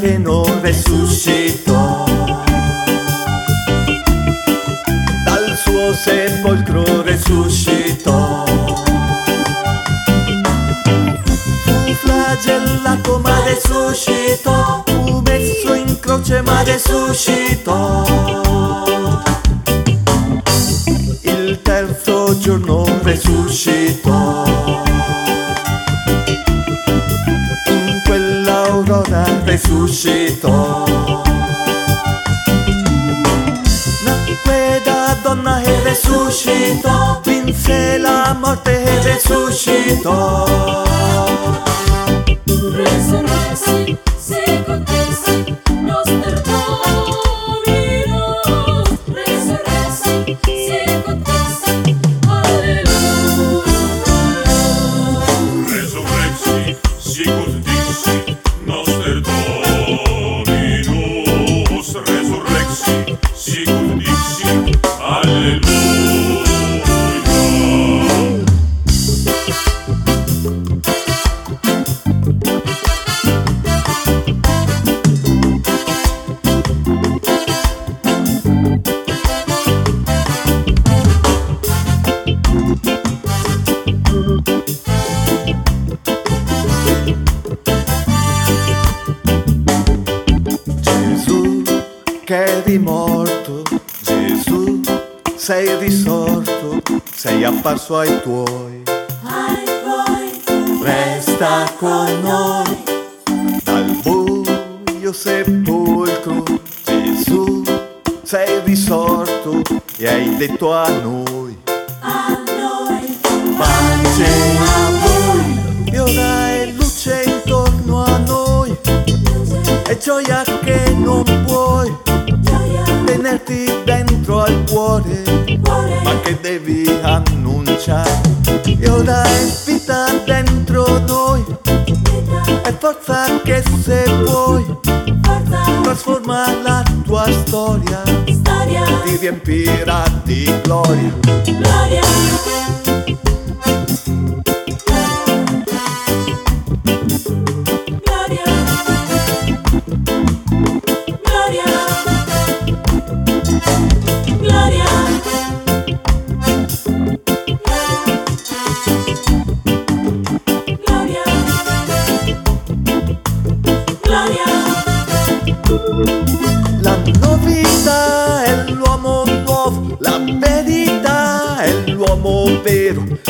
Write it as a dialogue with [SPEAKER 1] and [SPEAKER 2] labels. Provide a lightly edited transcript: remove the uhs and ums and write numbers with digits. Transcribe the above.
[SPEAKER 1] che non resuscitò, dal suo sepolcro resuscitò. Fu flagellato ma resuscitò, fu messo in croce ma resuscitò. Il terzo giorno resuscitò. In quell'aurora resuscitò. Nacque da donna e resuscitò, vinse la morte e resuscitò.
[SPEAKER 2] Resurrexit, second exit, noster Dominus. Resurrexit, second exit, Alleluia.
[SPEAKER 3] Resurrexit, sicut dixit, noster Dominus. Resurrexit, sicut dixit, Alleluia.
[SPEAKER 1] Gesù che eri morto, Gesù sei risorto, sei apparso ai tuoi, resta con noi. Dal buio sepolcro, Gesù sei risorto e hai detto a noi, pace a voi. E ora è luce intorno a noi, e gioia che non puoi tenerti dentro al cuore, ma che devi annunciare. E ora è vita dentro noi, è forza che se vuoi trasforma la tua storia, ti riempirà di gloria. La novità è l'uomo nuovo, la verità è l'uomo vero,